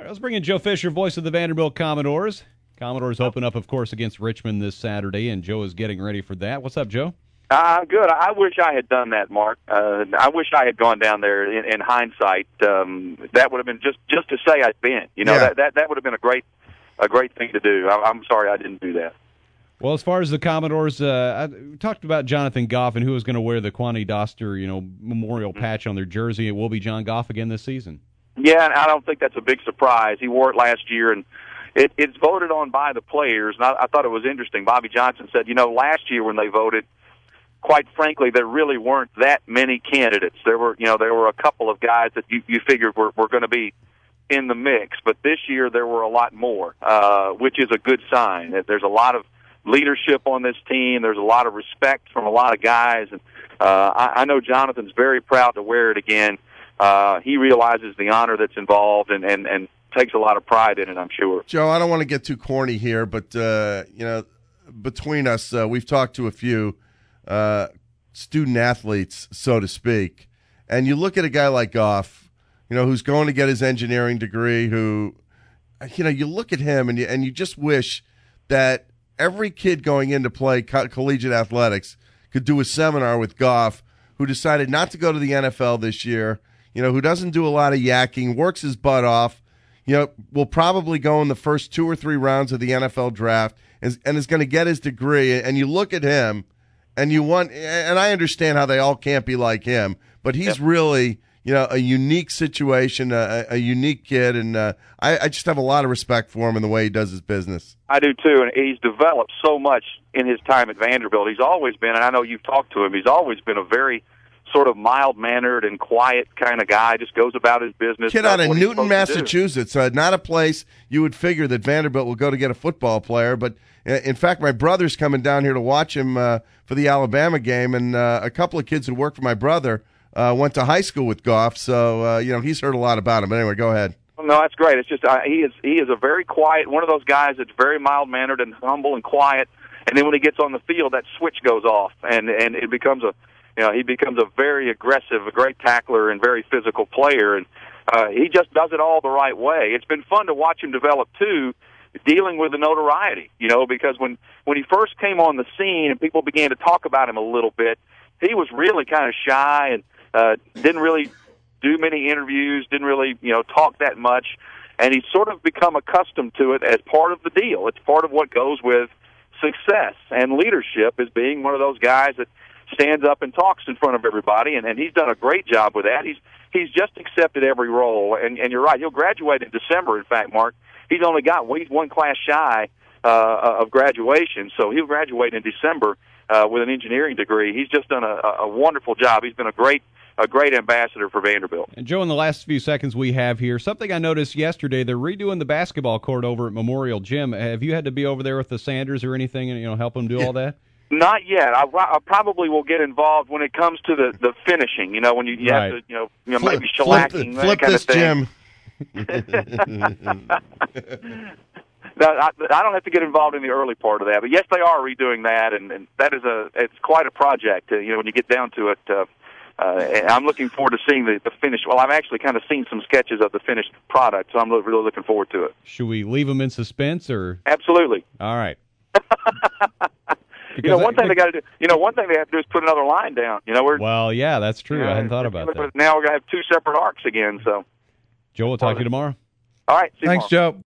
Let's bring in Joe Fisher, voice of the Vanderbilt Commodores. Commodores open up, of course, against Richmond this Saturday, and Joe is getting ready for that. What's up, Joe? Good. I wish I had done that, Mark. I wish I had gone down there in hindsight. That would have been just to say I'd been. That would have been a great thing to do. I'm sorry I didn't do that. Well, as far as the Commodores, I talked about Jonathan Goff and who was going to wear the Kwani Doster, memorial patch on their jersey. It will be John Goff again this season. Yeah, and I don't think that's a big surprise. He wore it last year, and it's voted on by the players. And I thought it was interesting. Bobby Johnson said, last year when they voted, quite frankly, there really weren't that many candidates. There were a couple of guys that you figured were going to be in the mix, but this year there were a lot more, which is a good sign. There's a lot of leadership on this team. There's a lot of respect from a lot of guys, and I know Jonathan's very proud to wear it again. He realizes the honor that's involved and takes a lot of pride in it, I'm sure. Joe, I don't want to get too corny here, but between us, we've talked to a few student athletes, so to speak, and you look at a guy like Goff, who's going to get his engineering degree, who, you look at him and you just wish that every kid going in to play collegiate athletics could do a seminar with Goff, who decided not to go to the NFL this year, who doesn't do a lot of yakking, works his butt off, will probably go in the first 2 or 3 rounds of the NFL draft and is going to get his degree. And you look at him and and I understand how they all can't be like him, but he's really, a unique situation, a unique kid, and I just have a lot of respect for him and the way he does his business. I do too, and he's developed so much in his time at Vanderbilt. He's always been, and I know you've talked to him, he's always been a very sort of mild-mannered and quiet kind of guy, just goes about his business. Kid out of Newton, Massachusetts, not a place you would figure that Vanderbilt will go to get a football player, but in fact, my brother's coming down here to watch him for the Alabama game, and a couple of kids who work for my brother went to high school with Goff, so he's heard a lot about him. But anyway, go ahead. No, that's great. It's just he is a very quiet, one of those guys that's very mild-mannered and humble and quiet, and then when he gets on the field, that switch goes off, and it becomes he becomes a very aggressive, a great tackler, and very physical player, and he just does it all the right way. It's been fun to watch him develop, too, dealing with the notoriety, because when he first came on the scene and people began to talk about him a little bit, he was really kind of shy and didn't really do many interviews, didn't really, talk that much, and he's sort of become accustomed to it as part of the deal. It's part of what goes with success, and leadership is being one of those guys that stands up and talks in front of everybody, and he's done a great job with that. He's just accepted every role, and you're right. He'll graduate in December, in fact, Mark. He's one class shy of graduation, so he'll graduate in December with an engineering degree. He's just done a wonderful job. He's been a great ambassador for Vanderbilt. And Joe, in the last few seconds we have here, something I noticed yesterday, they're redoing the basketball court over at Memorial Gym. Have you had to be over there with the Sanders or anything and help them do all that? Not yet. I probably will get involved when it comes to the finishing. When you have to, maybe shellacking, flip that kind this of thing. Jim. No, I don't have to get involved in the early part of that, but yes, they are redoing that, and that is it's quite a project. When you get down to it, and I'm looking forward to seeing the finish. Well, I've actually kind of seen some sketches of the finished product, so I'm really looking forward to it. Should we leave them in suspense, or absolutely? All right. One thing they got to do. One thing they have to do is put another line down. Well, yeah, that's true. I hadn't thought about that. Now we're going to have 2 separate arcs again. So, Joe, we'll talk to you tomorrow. All right. Thanks, Joe.